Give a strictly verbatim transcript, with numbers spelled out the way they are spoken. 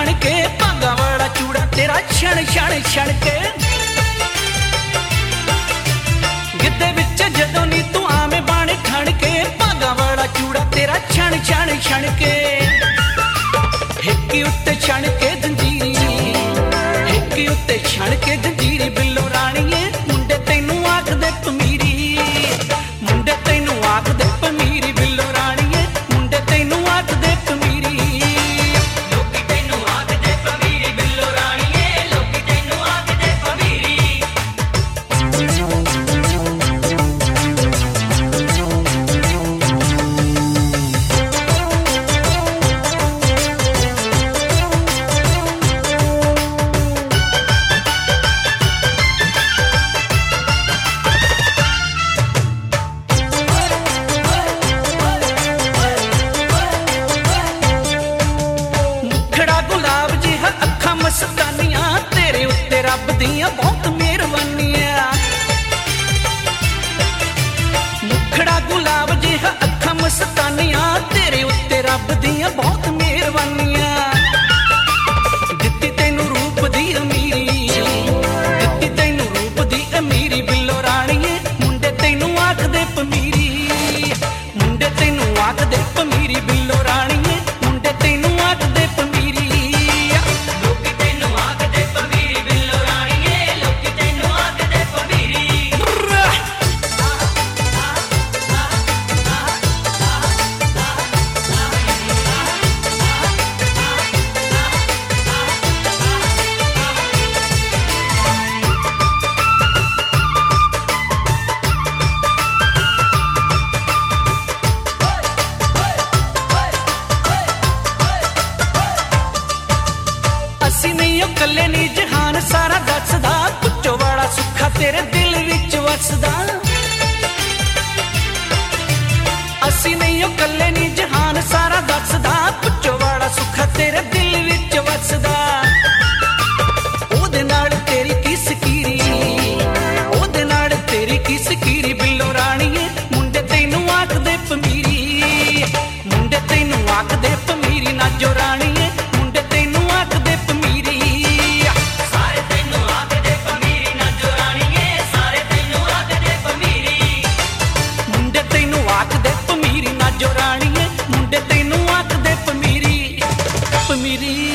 छण के भागा वाला चूड़ा तेरा छण छण छण के गिद्धे विच जदों नी तू आवे बाण खण के भागा वाला चूड़ा तेरा छण छण छण के हिक्की उत्ते छण के जंजीरी हिक्की उत्ते छण के जंजीरी बिल्लो राणीए मुंडे तैनू आखदे पमीरी मुंडे तैनू आखदे पमीरी बिल्लो राणीए मुंडे तैनू आखदे पमीरी लोकी तैनू आखदे पमीरी बिल्लो राणीए लोकी तैनू आखदे पमीरी मस्तानियां तेरे उत्ते रब दियां बहुत मेहरबानियां मुखड़ा गुलाब जिहा अखां मस्तानियां तेरे उत्ते रब दियां बहुत मेहरबानियां दित्ती तैनू रूप दी अमीरी दित्ती तैनू रूप दी अमीरी बिल्लो राणीए मुंडे तैनू आखदे पमीरी मुंडे तैनू आखदे पमीरी बिल्लो राणीए मुंडे तैनू आखदे पमीरी असी नहीं ओ कल्ले नी जहान सारा दसदा पुच्चो वाला सुखा तेरे दिल विच वसदा असी नहीं ओ कल्ले नी जहान सारा दसदा पुच्चो वाला सुखा तेरे दिल विच वसदा ओदे नाल तेरी की सकीरी ओदे नाल तेरी की सकीरी बिल्लो राणीए मुंडे तैनू आखदे पमीरी मुंडे तैनू आखदे पमीरी ना जो राणीए मुंडे तैनू आखदे पमीरी सारे तैनू आखदे पमीरी ना जो राणीए सारे तैनू आखदे पमीरी मुंडे तैनू आखदे पमीरी ना जो राणीए मुंडे तैनू आखदे पमीरी पमीरी